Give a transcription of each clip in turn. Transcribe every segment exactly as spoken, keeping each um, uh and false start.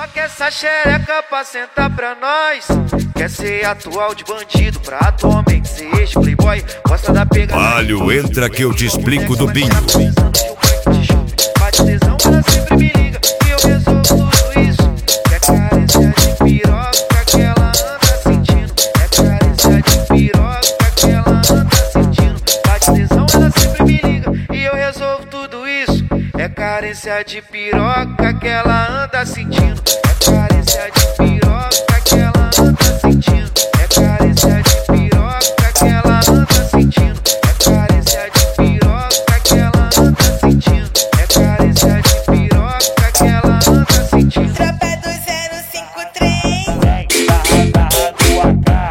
piroca, essa xereca pra sentar pra nós. Quer ser atual de bandido pra atualmente ser ex-playboy. Gosta da pegada. Palio, entra que eu te explico do bingo. Bate tesão, ela sempre me liga e eu resolvo tudo isso. Quer carência de piroca que ela anda sentindo. É carência de piroca que ela anda sentindo. Bate tesão, ela sempre me liga e eu resolvo tudo isso. É carência de piroca que ela anda sentindo. É carência de piroca que ela anda sentindo. É carência de piroca que ela anda sentindo. É carência de piroca que ela anda sentindo. É carência de piroca que ela anda sentindo. Tropa do zero cinco três. Vem, barra, barra do A K.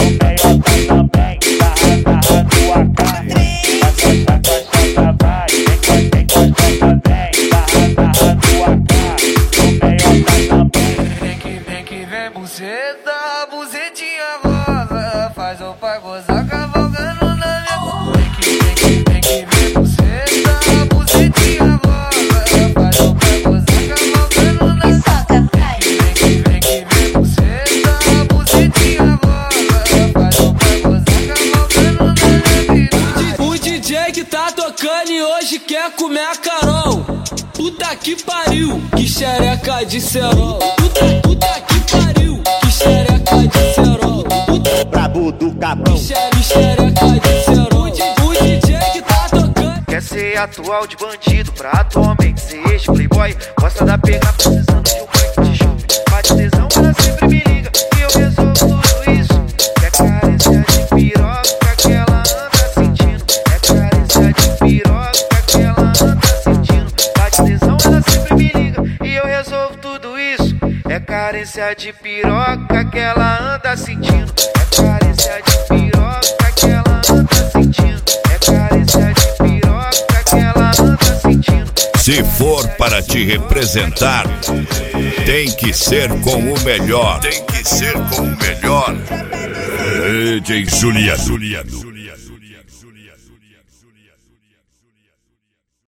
No meiota também, barra, barra do A K. Encosta, encosta, vai. Encosta, encosta, vem, barra, barra do A K. No meiota também. Vem que vem que vem buceta, bucetinha rosa. Faz o pai gozar cavalgando na minha boca. Vem que vem que vem que vem buceta, bucetinha rosa. Faz o pai gozar cavalgando na minha boca. Vem que vem que vem buceta, bucetinha rosa. Faz o pai gozar cavalgando na minha vida. O D J que tá tocando e hoje quer comer a Carol. Puta que pariu, que xereca de cerol. Puta, puta que pariu, que xereca de cerol. Puta, Brabo do Capão. que xereca de cerol. O D J que tá tocando. Quer ser atual de bandido pra atualmente ser ex-playboy. Gosta da pegada, precisando de um banho de chuva. Bate tesão, ela sempre me liga e eu resolvo tudo isso. Quer carência de piroca que ela anda sentindo. É carência de piroca que ela anda sentindo. Bate tesão, ela sempre me liga e eu resolvo tudo isso. É carência de piroca que ela anda sentindo. É carência de piroca que ela anda sentindo. É carência de piroca que ela anda sentindo. Se for para te representar, tem que ser com o melhor. Tem que ser com o melhor. D J Juliano.